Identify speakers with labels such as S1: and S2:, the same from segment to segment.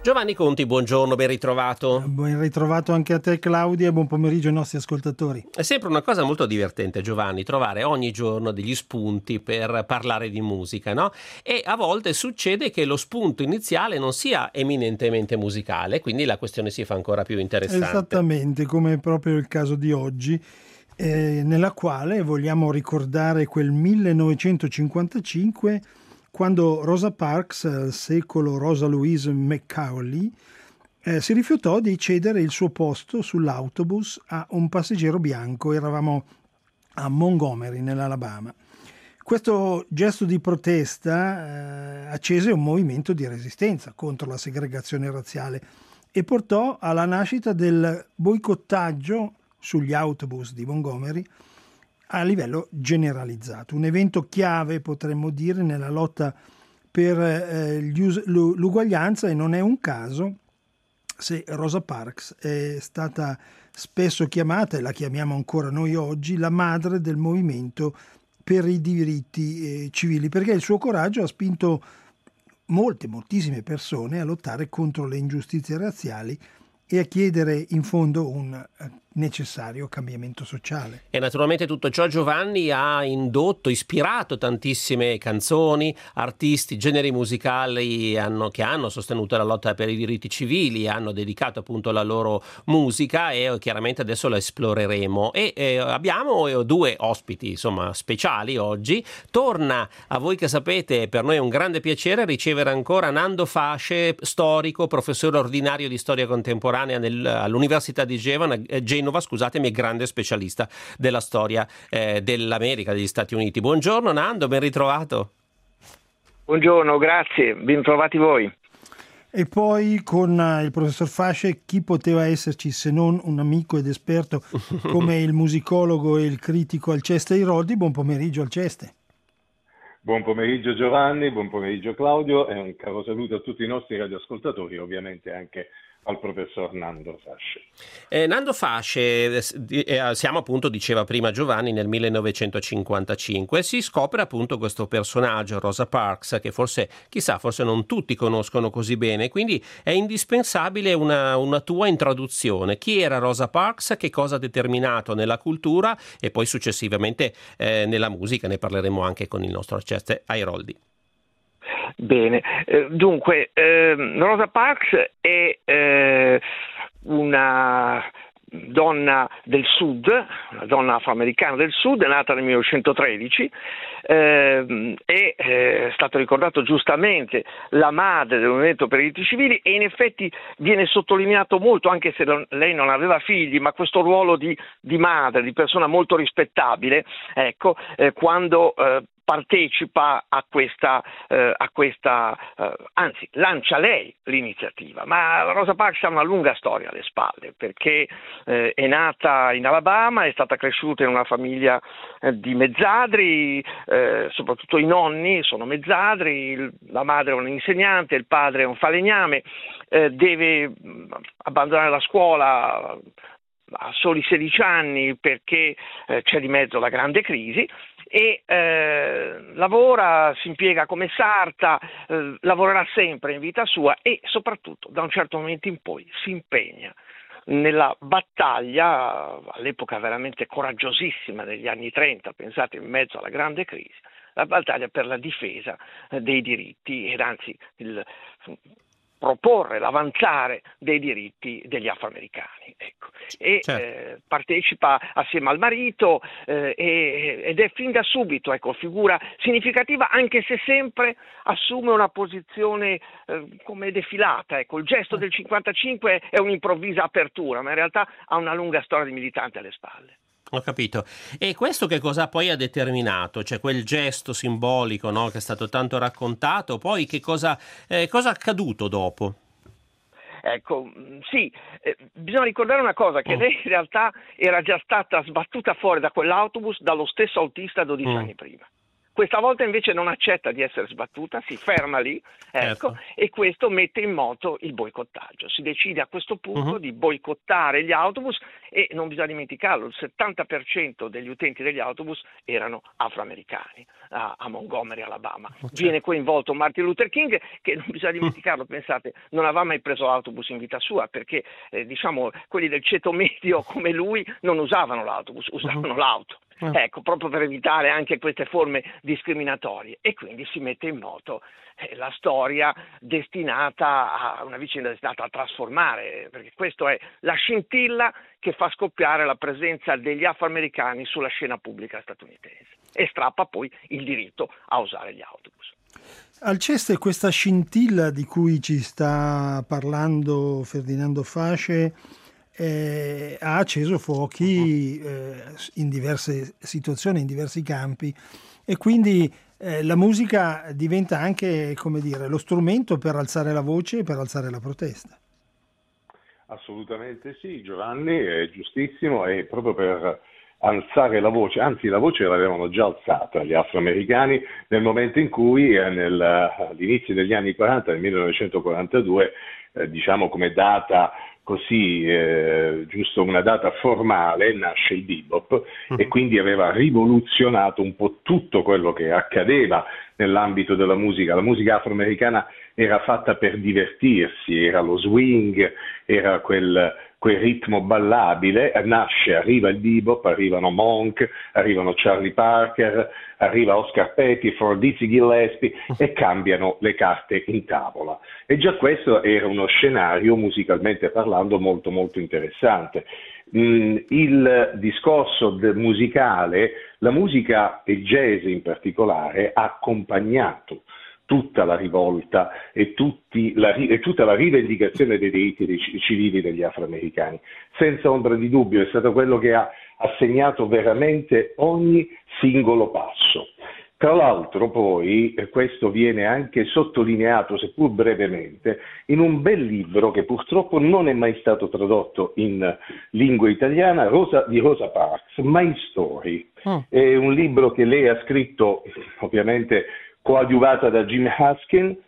S1: Giovanni Conti, buongiorno, ben ritrovato.
S2: Ben ritrovato anche a te, Claudia, e buon pomeriggio ai nostri ascoltatori.
S1: È sempre una cosa molto divertente, Giovanni, trovare ogni giorno degli spunti per parlare di musica, no? E a volte succede che lo spunto iniziale non sia eminentemente musicale, quindi la questione si fa ancora più interessante.
S2: Esattamente, come proprio il caso di oggi, nella quale vogliamo ricordare quel 1955, quando Rosa Parks, al secolo Rosa Louise McCauley, si rifiutò di cedere il suo posto sull'autobus a un passeggero bianco. Eravamo a Montgomery, nell'Alabama. Questo gesto di protesta accese un movimento di resistenza contro la segregazione razziale e portò alla nascita del boicottaggio sugli autobus di Montgomery a livello generalizzato. Un evento chiave, potremmo dire, nella lotta per l'uguaglianza, e non è un caso se Rosa Parks è stata spesso chiamata, e la chiamiamo ancora noi oggi, la madre del movimento per i diritti civili, perché il suo coraggio ha spinto moltissime persone a lottare contro le ingiustizie razziali e a chiedere in fondo un necessario cambiamento sociale.
S1: E naturalmente tutto ciò, Giovanni, ha ispirato tantissime canzoni, artisti, generi musicali che hanno sostenuto la lotta per i diritti civili, hanno dedicato appunto la loro musica, e chiaramente adesso la esploreremo. E abbiamo due ospiti, insomma, speciali oggi. Torna, a voi che sapete, per noi è un grande piacere ricevere ancora Nando Fasce, storico, professore ordinario di storia contemporanea all'Università di Genova, e grande specialista della storia dell'America, degli Stati Uniti. Buongiorno Nando, ben ritrovato.
S3: Buongiorno, grazie, ben trovati voi.
S2: E poi con il professor Fasce, chi poteva esserci se non un amico ed esperto come il musicologo e il critico Alceste Airoldi. Buon pomeriggio Alceste.
S4: Buon pomeriggio Giovanni, buon pomeriggio Claudio, e un caro saluto a tutti i nostri radioascoltatori, ovviamente anche al professor Nando Fasce.
S1: Nando Fasce, siamo appunto, diceva prima Giovanni, nel 1955, si scopre appunto questo personaggio, Rosa Parks, che forse non tutti conoscono così bene, quindi è indispensabile una tua introduzione. Chi era Rosa Parks, che cosa ha determinato nella cultura e poi successivamente nella musica? Ne parleremo anche con il nostro Alceste Airoldi.
S3: Bene, dunque Rosa Parks è una donna del sud, una donna afroamericana del sud, è nata nel 1913, è stato ricordato giustamente la madre del movimento per i diritti civili, e in effetti viene sottolineato molto, anche se lei non aveva figli, ma questo ruolo di madre, di persona molto rispettabile, ecco, quando partecipa a questa, anzi lancia lei l'iniziativa. Ma Rosa Parks ha una lunga storia alle spalle, perché è nata in Alabama, è stata cresciuta in una famiglia di mezzadri, soprattutto i nonni sono mezzadri, la madre è un insegnante, il padre è un falegname, deve abbandonare la scuola a soli 16 anni perché c'è di mezzo la grande crisi, e lavora, si impiega come sarta, lavorerà sempre in vita sua, e soprattutto da un certo momento in poi si impegna nella battaglia, all'epoca veramente coraggiosissima, negli anni 30, pensate, in mezzo alla grande crisi, la battaglia per la difesa dei diritti, ed anzi proporre l'avanzare dei diritti degli afroamericani, ecco. E certo, partecipa assieme al marito, ed è fin da subito, ecco, figura significativa, anche se sempre assume una posizione come defilata, ecco. Il gesto del 55 è un'improvvisa apertura, ma in realtà ha una lunga storia di militante alle spalle.
S1: Ho capito. E questo che cosa poi ha determinato? Cioè quel gesto simbolico, no, che è stato tanto raccontato, poi che cosa è accaduto dopo?
S3: Ecco, sì, bisogna ricordare una cosa, che lei in realtà era già stata sbattuta fuori da quell'autobus dallo stesso autista 12 anni prima. Questa volta invece non accetta di essere sbattuta, si ferma lì, ecco,
S1: Certo.
S3: e questo mette in moto il boicottaggio. Si decide a questo punto di boicottare gli autobus e non bisogna dimenticarlo, il 70% degli utenti degli autobus erano afroamericani a Montgomery, Alabama. Viene coinvolto Martin Luther King, che non bisogna dimenticarlo, pensate, non aveva mai preso l'autobus in vita sua, perché diciamo quelli del ceto medio come lui non usavano l'autobus, usavano l'auto. Ecco, proprio per evitare anche queste forme discriminatorie, e quindi si mette in moto la storia destinata a una vicenda destinata a trasformare, perché questa è la scintilla che fa scoppiare la presenza degli afroamericani sulla scena pubblica statunitense e strappa poi il diritto a usare gli autobus.
S2: Alceste, questa scintilla di cui ci sta parlando Ferdinando Fasce ha acceso fuochi in diverse situazioni, in diversi campi, e quindi la musica diventa anche, come dire, lo strumento per alzare la voce e per alzare la protesta.
S4: Assolutamente sì, Giovanni, è giustissimo, e proprio per alzare la voce, anzi la voce l'avevano già alzata gli afroamericani nel momento in cui all'inizio degli anni 40, nel 1942, diciamo come data così, giusto una data formale, nasce il bebop, e quindi aveva rivoluzionato un po' tutto quello che accadeva nell'ambito della musica. La musica afroamericana era fatta per divertirsi, era lo swing, era quel ritmo ballabile. Arriva il bebop, arrivano Monk, arrivano Charlie Parker, arriva Oscar Pettiford, Dizzy Gillespie, e cambiano le carte in tavola. E già questo era uno scenario, musicalmente parlando, molto molto interessante. Il discorso musicale, la musica e jazz in particolare, ha accompagnato tutta la rivolta e tutta la rivendicazione dei diritti civili degli afroamericani. Senza ombra di dubbio è stato quello che ha assegnato veramente ogni singolo passo. Tra l'altro poi questo viene anche sottolineato, seppur brevemente, in un bel libro che purtroppo non è mai stato tradotto in lingua italiana, di Rosa Parks, My Story. È un libro che lei ha scritto, ovviamente coadiuvata da Jim Haskins,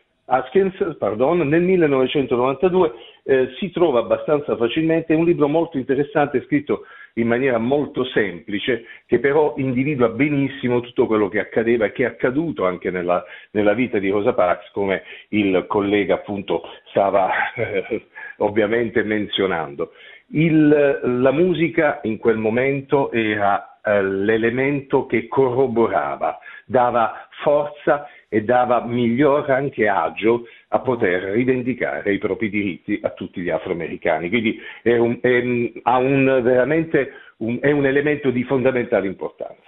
S4: nel 1992, si trova abbastanza facilmente. È un libro molto interessante, scritto in maniera molto semplice, che però individua benissimo tutto quello che accadeva e che è accaduto anche nella vita di Rosa Parks, come il collega appunto stava ovviamente menzionando. La musica in quel momento era l'elemento che corroborava, dava forza e dava miglior anche agio a poter rivendicare i propri diritti a tutti gli afroamericani. Quindi è un elemento di fondamentale importanza.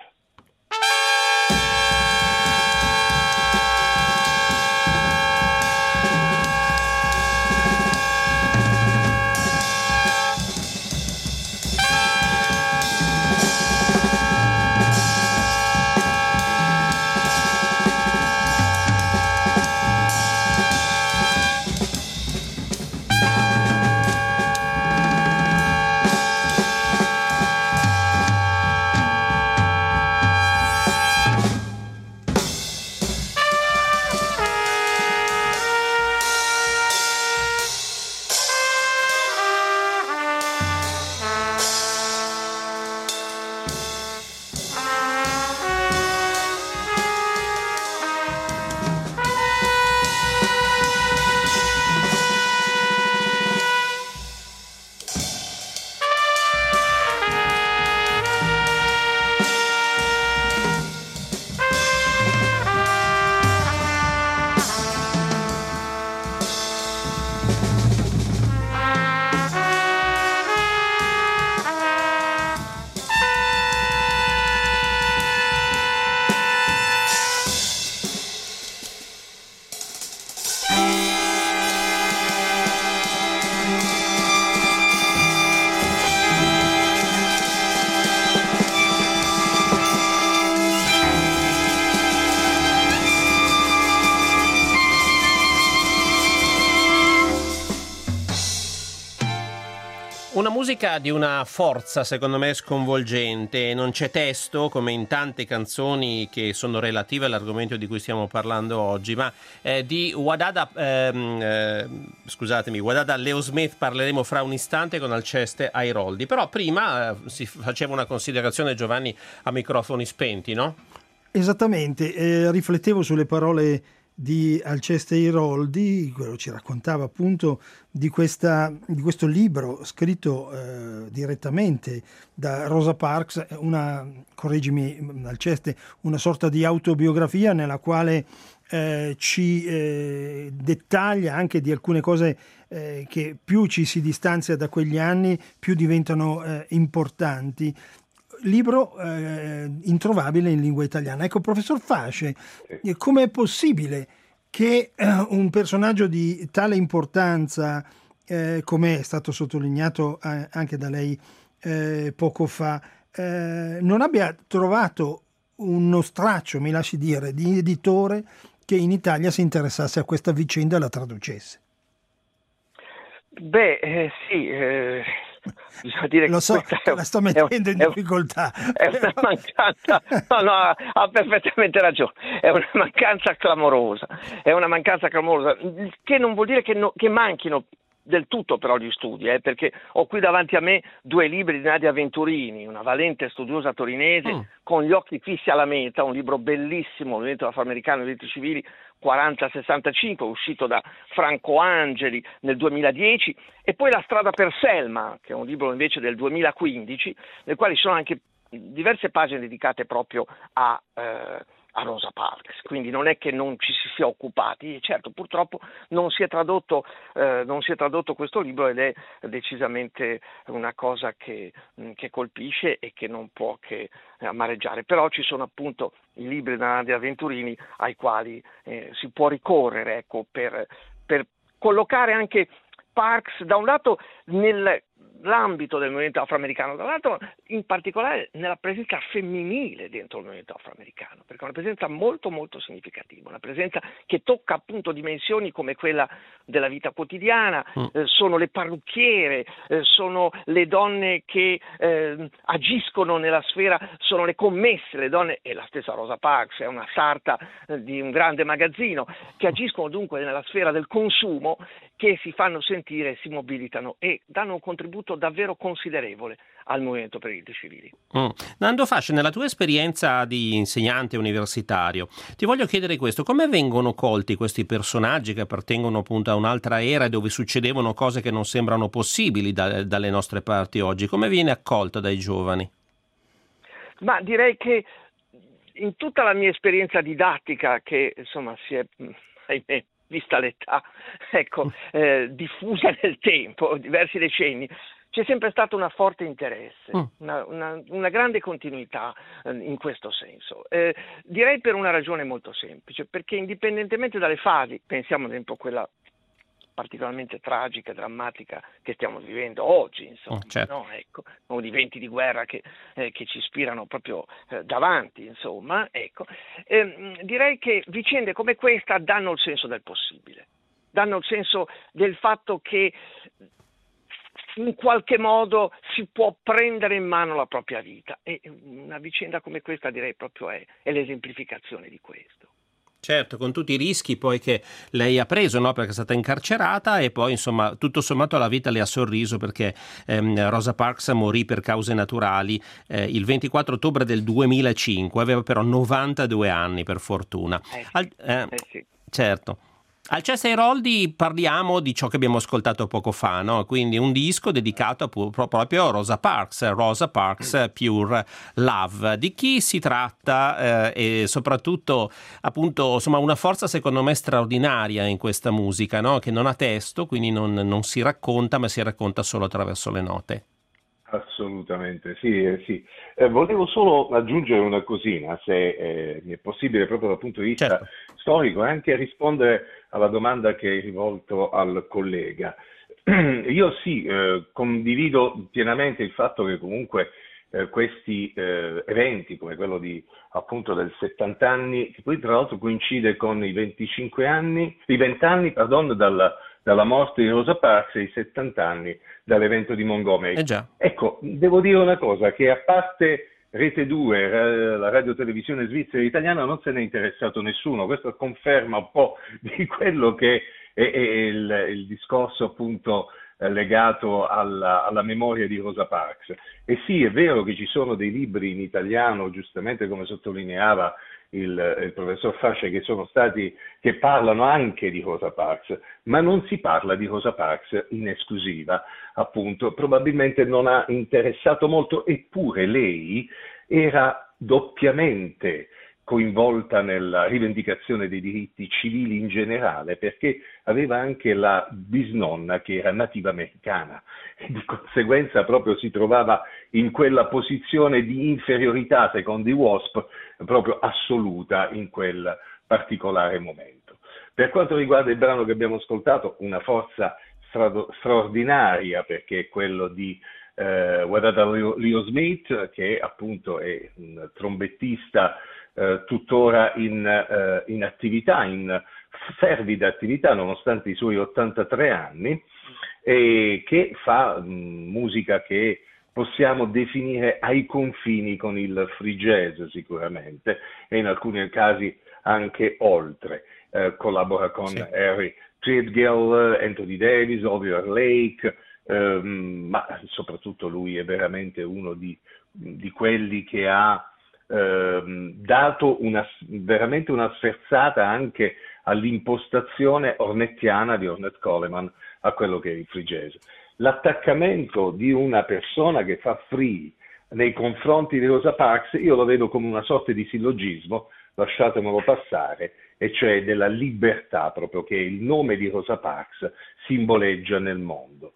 S1: Una musica di una forza, secondo me, sconvolgente. Non c'è testo, come in tante canzoni che sono relative all'argomento di cui stiamo parlando oggi, ma di Wadada, Wadada Leo Smith parleremo fra un istante con Alceste Airoldi. Però prima si faceva una considerazione, Giovanni, a microfoni spenti, no?
S2: Esattamente, riflettevo sulle parole di Alceste Airoldi, quello ci raccontava appunto di questo libro scritto direttamente da Rosa Parks, correggimi Alceste, una sorta di autobiografia nella quale ci dettaglia anche di alcune cose che più ci si distanzia da quegli anni, più diventano importanti. Libro introvabile in lingua italiana. Ecco, professor Fasce, com'è possibile che un personaggio di tale importanza, come è stato sottolineato anche da lei poco fa, non abbia trovato uno straccio, mi lasci dire, di editore che in Italia si interessasse a questa vicenda e la traducesse?
S3: Sì, bisogna dire
S2: lo so, la sto mettendo in difficoltà.
S3: È una mancanza, no, ha perfettamente ragione, è una mancanza clamorosa, che non vuol dire che manchino del tutto però gli studi, perché ho qui davanti a me 2 libri di Nadia Venturini, una valente studiosa torinese, con gli occhi fissi alla meta, un libro bellissimo, Movimento afroamericano dei diritti civili 40-65, uscito da Franco Angeli nel 2010, e poi La strada per Selma, che è un libro invece del 2015, nel quale ci sono anche diverse pagine dedicate proprio a Rosa Parks, quindi non è che non ci si sia occupati. Certo, purtroppo non si è tradotto questo libro, ed è decisamente una cosa che colpisce e che non può che amareggiare. Però ci sono appunto i libri da Nadia Venturini ai quali si può ricorrere, ecco, per collocare anche Parks da un lato nell'ambito del movimento afroamericano, dall'altro in particolare nella presenza femminile dentro il movimento afroamericano, perché è una presenza molto molto significativa, una presenza che tocca appunto dimensioni come quella della vita quotidiana, sono le parrucchiere, sono le donne che agiscono nella sfera, sono le commesse, le donne, e la stessa Rosa Parks è una sarta di un grande magazzino, che agiscono dunque nella sfera del consumo, che si fanno sentire, si mobilitano e danno un contributo davvero considerevole al movimento per i diritti civili.
S1: Nando Fasce, nella tua esperienza di insegnante universitario, ti voglio chiedere questo: come vengono colti questi personaggi che appartengono appunto a un'altra era, dove succedevano cose che non sembrano possibili dalle nostre parti oggi? Come viene accolta dai giovani?
S3: Ma direi che in tutta la mia esperienza didattica, che insomma si è, ahimè, vista l'età, ecco, diffusa nel tempo, diversi decenni, c'è sempre stato un forte interesse, una grande continuità in questo senso. Direi per una ragione molto semplice, perché indipendentemente dalle fasi, pensiamo ad esempio a quella particolarmente tragica e drammatica che stiamo vivendo oggi, insomma,
S1: certo.
S3: No? Ecco, di venti di guerra che ci ispirano proprio davanti, insomma, ecco. Direi che vicende come questa danno il senso del possibile, danno il senso del fatto che in qualche modo si può prendere in mano la propria vita, e una vicenda come questa direi proprio è l'esemplificazione di questo.
S1: Certo, con tutti i rischi poi che lei ha preso, no? Perché è stata incarcerata e poi insomma tutto sommato la vita le ha sorriso, perché Rosa Parks morì per cause naturali il 24 ottobre del 2005, aveva però 92 anni per fortuna.
S3: Sì.
S1: Certo. Alceste Airoldi, parliamo di ciò che abbiamo ascoltato poco fa, no? Quindi un disco dedicato proprio a Rosa Parks, Pure Love. Di chi si tratta e soprattutto appunto insomma una forza secondo me straordinaria in questa musica, no? Che non ha testo, quindi non si racconta, ma si racconta solo attraverso le note.
S4: Assolutamente, sì. Volevo solo aggiungere una cosina, se mi è possibile, proprio dal punto di vista storico, anche a rispondere alla domanda che hai rivolto al collega. Io condivido pienamente il fatto che comunque questi eventi, come quello appunto del 70 anni, che poi tra l'altro coincide con i 20 anni, dal dalla morte di Rosa Parks e i 70 anni dall'evento di Montgomery.
S1: Già.
S4: Ecco, devo dire una cosa, che a parte Rete 2, la radiotelevisione svizzera italiana, non se ne è interessato nessuno. Questo conferma un po' di quello che è il discorso appunto legato alla memoria di Rosa Parks. E sì, è vero che ci sono dei libri in italiano, giustamente come sottolineava il professor Fascia, che parlano anche di Rosa Parks, ma non si parla di Rosa Parks in esclusiva, appunto, probabilmente non ha interessato molto, eppure lei era doppiamente coinvolta nella rivendicazione dei diritti civili in generale, perché aveva anche la bisnonna che era nativa americana e di conseguenza proprio si trovava in quella posizione di inferiorità, secondo i WASP, proprio assoluta in quel particolare momento. Per quanto riguarda il brano che abbiamo ascoltato, una forza straordinaria, perché è quello di guardate Leo Smith, che appunto è un trombettista tuttora in attività, in fervida attività, nonostante i suoi 83 anni, e che fa musica che possiamo definire ai confini con il free jazz sicuramente, e in alcuni casi anche oltre. Collabora con Harry Treadgill, Anthony Davis, Oliver Lake, ma soprattutto lui è veramente uno di quelli che ha dato veramente una sferzata anche all'impostazione ornettiana di Ornette Coleman a quello che è il free jazz. L'attaccamento di una persona che fa free nei confronti di Rosa Parks io lo vedo come una sorta di sillogismo, lasciatemelo passare, e cioè della libertà proprio che il nome di Rosa Parks simboleggia nel mondo.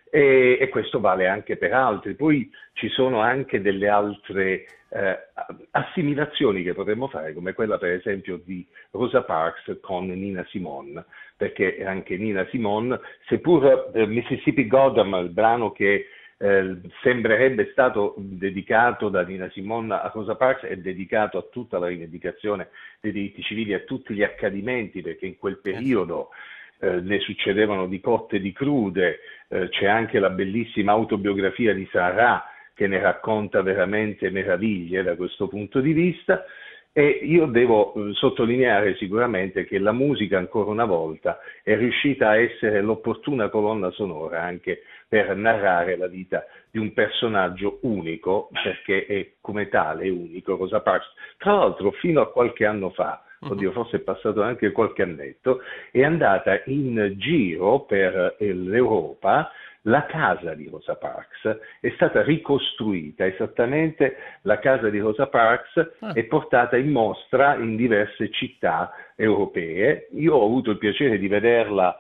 S4: E questo vale anche per altri. Poi ci sono anche delle altre assimilazioni che potremmo fare, come quella per esempio di Rosa Parks con Nina Simone, perché anche Nina Simone, seppur Mississippi Goddam, il brano che sembrerebbe stato dedicato da Nina Simone a Rosa Parks, è dedicato a tutta la rivendicazione dei diritti civili, a tutti gli accadimenti, perché in quel periodo ne succedevano di cotte e di crude. C'è anche la bellissima autobiografia di Sarah che ne racconta veramente meraviglie da questo punto di vista, e io devo sottolineare sicuramente che la musica ancora una volta è riuscita a essere l'opportuna colonna sonora anche per narrare la vita di un personaggio unico, perché è come tale è unico, Rosa Parks. Tra l'altro fino a qualche anno fa, oddio, forse è passato anche qualche annetto, è andata in giro per l'Europa. La casa di Rosa Parks è stata ricostruita, esattamente la casa di Rosa Parks è portata in mostra in diverse città europee. Io ho avuto il piacere di vederla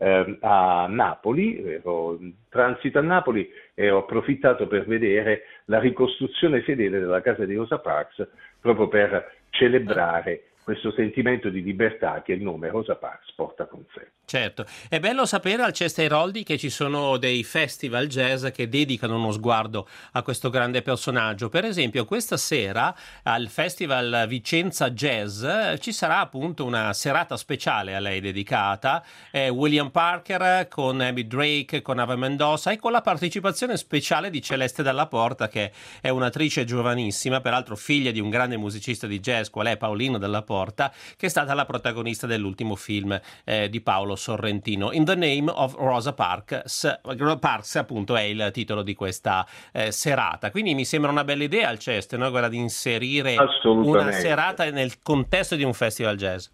S4: a Napoli, ero in transito a Napoli e ho approfittato per vedere la ricostruzione fedele della casa di Rosa Parks, proprio per celebrare questo sentimento di libertà che il nome Rosa Parks porta con sé.
S1: Certo, è bello sapere al Chester Heroldi che ci sono dei festival jazz che dedicano uno sguardo a questo grande personaggio. Per esempio questa sera al Festival Vicenza Jazz ci sarà appunto una serata speciale a lei dedicata, William Parker con Abby Drake, con Ava Mendoza e con la partecipazione speciale di Celeste Dalla Porta, che è un'attrice giovanissima, peraltro figlia di un grande musicista di jazz qual è Paolino Dalla Porta, che è stata la protagonista dell'ultimo film di Paolo Sorrentino, In the Name of Rosa Parks. Parks appunto è il titolo di questa serata, quindi mi sembra una bella idea al Chester, no? Quella di inserire una serata nel contesto di un festival jazz.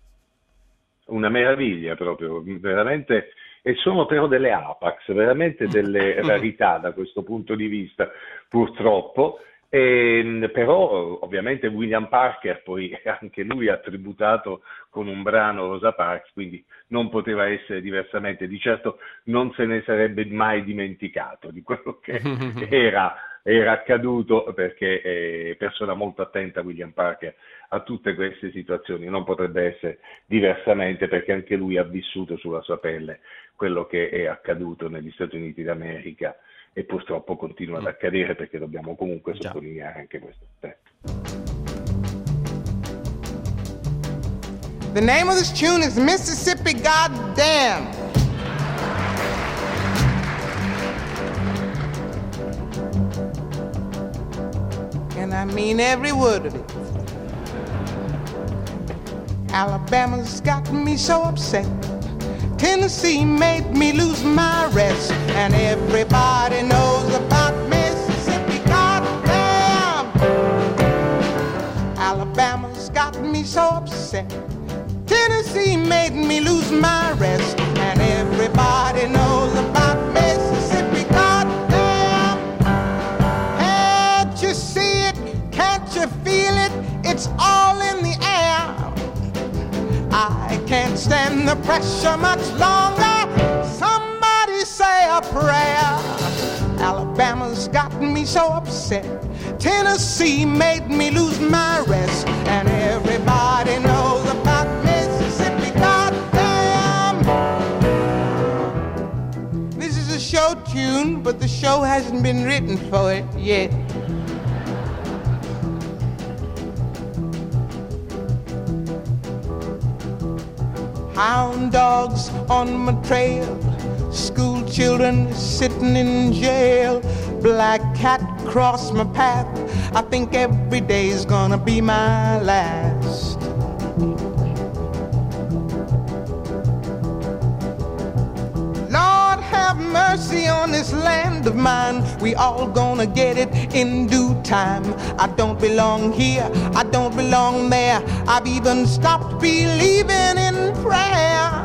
S4: Una meraviglia proprio, veramente, e sono però delle apax, veramente delle rarità da questo punto di vista, purtroppo. Però ovviamente William Parker poi anche lui ha tributato con un brano Rosa Parks, quindi non poteva essere diversamente. Di certo non se ne sarebbe mai dimenticato di quello che era accaduto, perché è persona molto attenta William Parker a tutte queste situazioni. Non potrebbe essere diversamente, perché anche lui ha vissuto sulla sua pelle quello che è accaduto negli Stati Uniti d'America e purtroppo continua ad accadere, perché dobbiamo comunque sottolineare anche questo aspetto.
S5: The name of this tune is Mississippi Goddamn. I mean every word of it. Alabama's got me so upset. Tennessee made me lose my rest. And everybody knows about Mississippi. Goddamn! Alabama's got me so upset. Tennessee made me lose my rest. And everybody knows about Mississippi. Goddamn! Can't you see it? Can't you feel it? It's all in the air. I can't stand the pressure much longer. Somebody say a prayer. Alabama's got me so upset. Tennessee made me lose my rest. And everybody knows about Mississippi. Goddamn! This is a show tune, but the show hasn't been written for it yet. Hound dogs on my trail, school children sitting in jail, black cat cross my path. I think every day's gonna be my last. Lord have mercy on this land of mine. We all gonna get it in due time. I don't belong here, I don't belong there. I've even stopped believing in prayer.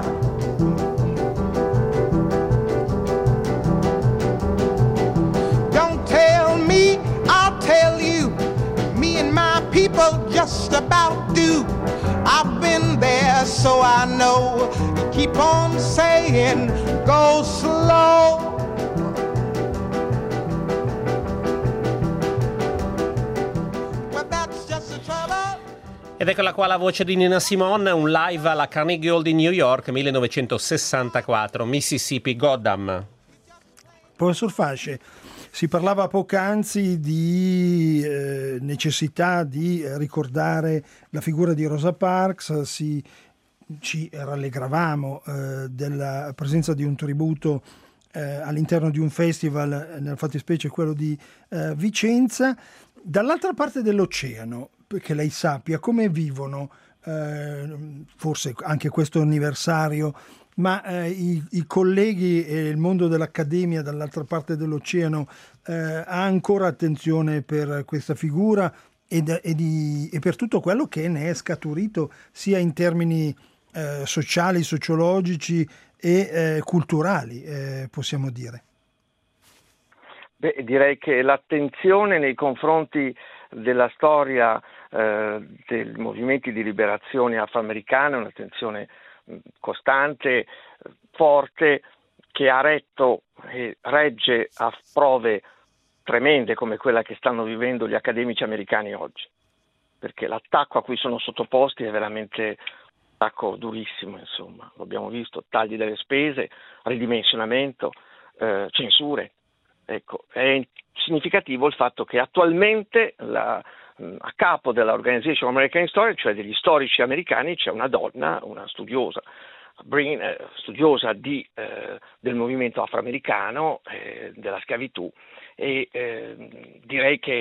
S5: Don't tell me, I'll tell you. Me and my people just about do. I've been there, so I know. Keep on saying, go slow. But that's just the trouble.
S1: Ed eccola qua la voce di Nina Simone, un live alla Carnegie Hall di New York 1964, Mississippi Goddam.
S2: Professor Fasce, si parlava poc'anzi di necessità di ricordare la figura di Rosa Parks, ci rallegravamo della presenza di un tributo all'interno di un festival, nella fattispecie quello di Vicenza. Dall'altra parte dell'oceano, che lei sappia, come vivono, forse anche questo anniversario, ma i colleghi e il mondo dell'accademia dall'altra parte dell'oceano ha ancora attenzione per questa figura e per tutto quello che ne è scaturito sia in termini sociali, sociologici e culturali, possiamo dire.
S3: Beh, direi che l'attenzione nei confronti della storia dei movimenti di liberazione afroamericana è un'attenzione costante, forte, che ha retto e regge a prove tremende come quella che stanno vivendo gli accademici americani oggi, perché l'attacco a cui sono sottoposti è veramente un attacco durissimo, insomma, lo abbiamo visto, tagli delle spese, ridimensionamento, censure. Ecco, è significativo il fatto che attualmente a capo dell'Organization of American History, cioè degli storici americani, c'è una donna, una studiosa, studiosa del movimento afroamericano, della schiavitù, e direi che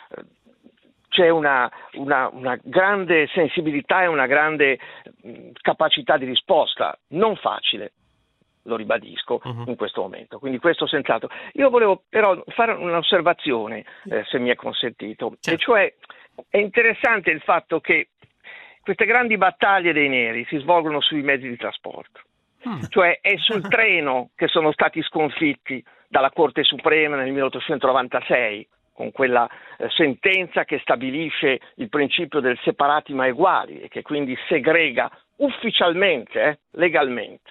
S3: c'è una grande sensibilità e una grande capacità di risposta, non facile, lo ribadisco, in questo momento. Quindi questo senz'altro. Io volevo però fare un'osservazione, se mi è consentito, certo. E cioè è interessante il fatto che queste grandi battaglie dei neri si svolgono sui mezzi di trasporto, cioè è sul treno che sono stati sconfitti dalla Corte Suprema nel 1896, con quella sentenza che stabilisce il principio del separati ma uguali e che quindi segrega ufficialmente, legalmente,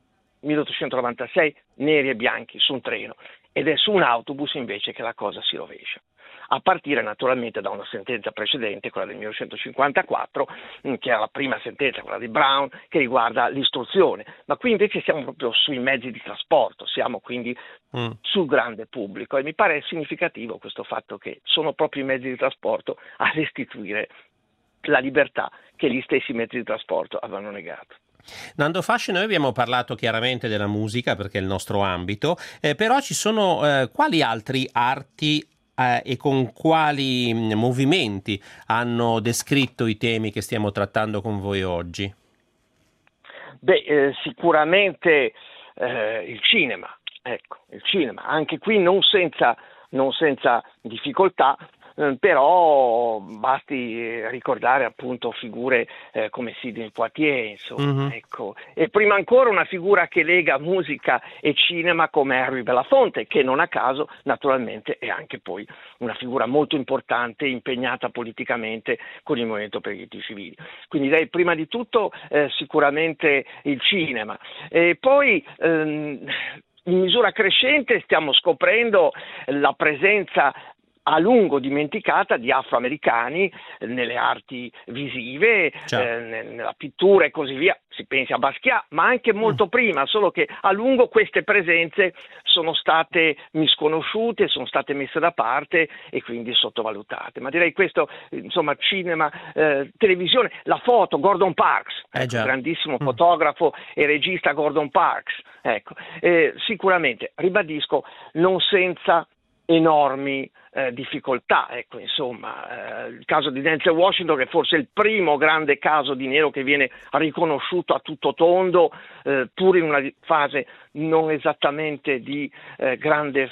S3: 1896 neri e bianchi su un treno, ed è su un autobus invece che la cosa si rovescia, a partire naturalmente da una sentenza precedente, quella del 1954, che era la prima sentenza, quella di Brown, che riguarda l'istruzione, ma qui invece siamo proprio sui mezzi di trasporto, siamo quindi sul grande pubblico, e mi pare significativo questo fatto che sono proprio i mezzi di trasporto a restituire la libertà che gli stessi mezzi di trasporto avevano negato.
S1: Nando Fasce, noi abbiamo parlato chiaramente della musica perché è il nostro ambito, però ci sono quali altri arti e con quali movimenti hanno descritto i temi che stiamo trattando con voi oggi?
S3: Sicuramente il cinema, ecco, il cinema, anche qui non senza difficoltà, però basti ricordare appunto figure come Sidney Poitier, insomma, ecco. E prima ancora una figura che lega musica e cinema come Harry Belafonte, che non a caso naturalmente è anche poi una figura molto importante, impegnata politicamente con il movimento per i diritti civili. Quindi direi prima di tutto sicuramente il cinema, e poi in misura crescente stiamo scoprendo la presenza a lungo dimenticata di afroamericani nelle arti visive, nella pittura e così via. Si pensi a Basquiat, ma anche molto prima, solo che a lungo queste presenze sono state misconosciute, sono state messe da parte e quindi sottovalutate. Ma direi questo, insomma, cinema, televisione, la foto, Gordon Parks, grandissimo fotografo e regista Gordon Parks, ecco, sicuramente, ribadisco, non senza enormi difficoltà, ecco, insomma, il caso di Denzel Washington, che forse è il primo grande caso di nero che viene riconosciuto a tutto tondo, pur in una fase non esattamente di grande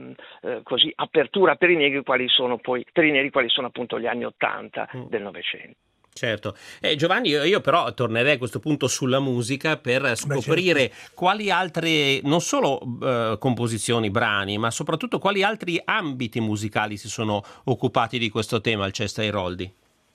S3: così apertura per i neri, quali sono appunto gli anni '80 del Novecento.
S1: Certo. Giovanni, io però tornerei a questo punto sulla musica per scoprire quali altre, non solo composizioni, brani, ma soprattutto quali altri ambiti musicali si sono occupati di questo tema al Chester Airoldi.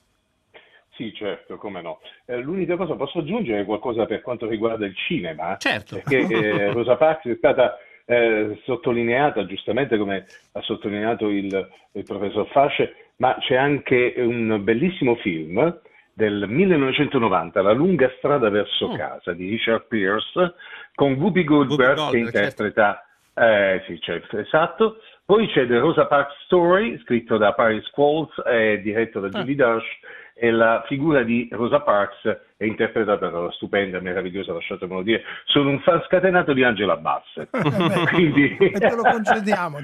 S4: Sì, certo, come no. L'unica cosa, posso aggiungere qualcosa per quanto riguarda il cinema?
S1: Certo.
S4: Perché Rosa Parks è stata sottolineata, giustamente come ha sottolineato il professor Fasce, ma c'è anche un bellissimo film del 1990, La lunga strada verso casa, di Richard Pierce, con Whoopi Goldberg che interpreta, sì, certo, esatto. Poi c'è The Rosa Parks Story, scritto da Paris Qualls e diretto da Julie Darsh, e la figura di Rosa Parks è interpretata dalla stupenda, meravigliosa, lasciatemelo dire, sono un fan scatenato di Angela Bassett. Quindi...
S2: E te lo concediamo.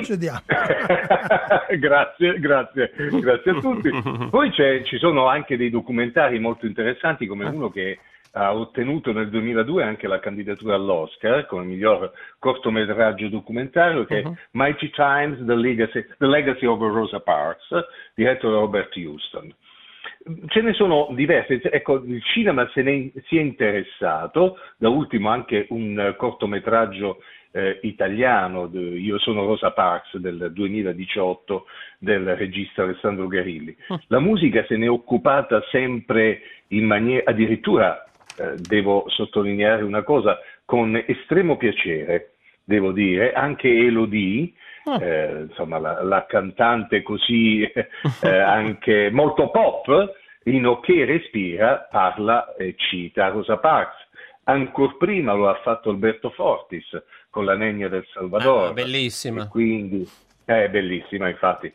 S4: Grazie a tutti. Poi ci sono anche dei documentari molto interessanti, come uno che ha ottenuto nel 2002 anche la candidatura all'Oscar come miglior cortometraggio documentario, che è Mighty Times, The Legacy of Rosa Parks, diretto da Robert Houston. Ce ne sono diverse, ecco, il cinema si è interessato, da ultimo anche un cortometraggio italiano, Io sono Rosa Parks, del 2018, del regista Alessandro Garilli. La musica se ne è occupata sempre in maniera, addirittura devo sottolineare una cosa, con estremo piacere, devo dire, anche Elodie, insomma la cantante così anche molto pop, in O che respira parla e cita Rosa Parks. Ancor prima lo ha fatto Alberto Fortis con La Negna del Salvador.
S1: Bellissima.
S4: Quindi è bellissima, infatti.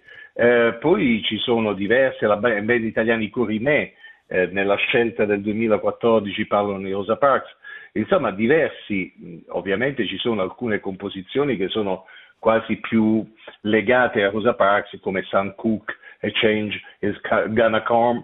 S4: Poi ci sono diverse, la band italiani Corimè, nella scelta del 2014 parlano di Rosa Parks. Insomma, diversi, ovviamente ci sono alcune composizioni che sono quasi più legate a Rosa Parks, come Sam Cooke, A Change is Gonna Come,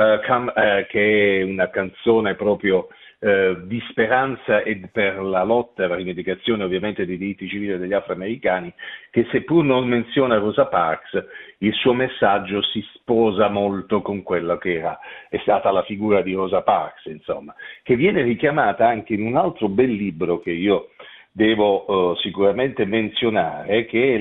S4: che è una canzone proprio di speranza e per la lotta e la rivendicazione ovviamente dei diritti civili degli afroamericani, che seppur non menziona Rosa Parks, il suo messaggio si sposa molto con quella che è stata la figura di Rosa Parks, insomma, che viene richiamata anche in un altro bel libro che io devo sicuramente menzionare, che è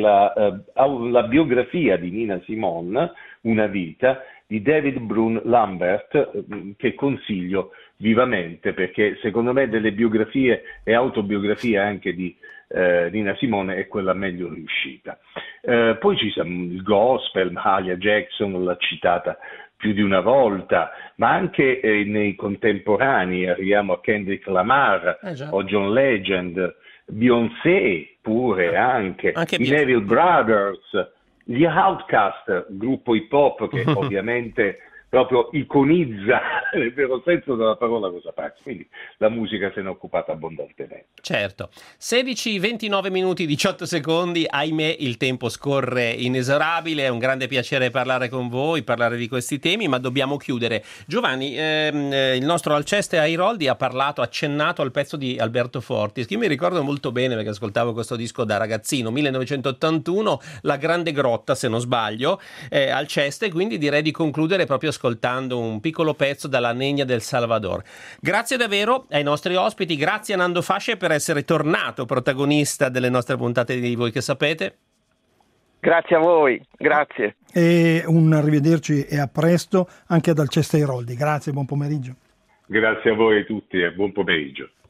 S4: la biografia di Nina Simone, Una vita, di David Brun Lambert, che consiglio vivamente, perché secondo me delle biografie e autobiografie anche di Nina Simone è quella meglio riuscita. Poi ci sono il gospel, Mahalia Jackson l'ha citata più di una volta, ma anche nei contemporanei arriviamo a Kendrick Lamar o John Legend, Beyoncé pure, anche i Neville Brothers, gli Outkast, gruppo hip hop che ovviamente proprio iconizza nel vero senso della parola Rosa Parks, quindi la musica se ne è occupata abbondantemente.
S1: Certo, 16:29 minuti 18 secondi, ahimè il tempo scorre inesorabile, è un grande piacere parlare con voi, parlare di questi temi, ma dobbiamo chiudere. Giovanni, il nostro Alceste Airoldi ha accennato al pezzo di Alberto Fortis, che io mi ricordo molto bene perché ascoltavo questo disco da ragazzino, 1981, La Grande Grotta se non sbaglio, Alceste, quindi direi di concludere proprio ascoltando un piccolo pezzo dalla Negna del Salvador. Grazie davvero ai nostri ospiti, grazie a Nando Fasce per essere tornato protagonista delle nostre puntate di Voi che sapete.
S3: Grazie a voi, grazie.
S2: E un arrivederci e a presto anche ad Alceste Airoldi. Grazie, buon pomeriggio.
S4: Grazie a voi tutti e buon pomeriggio.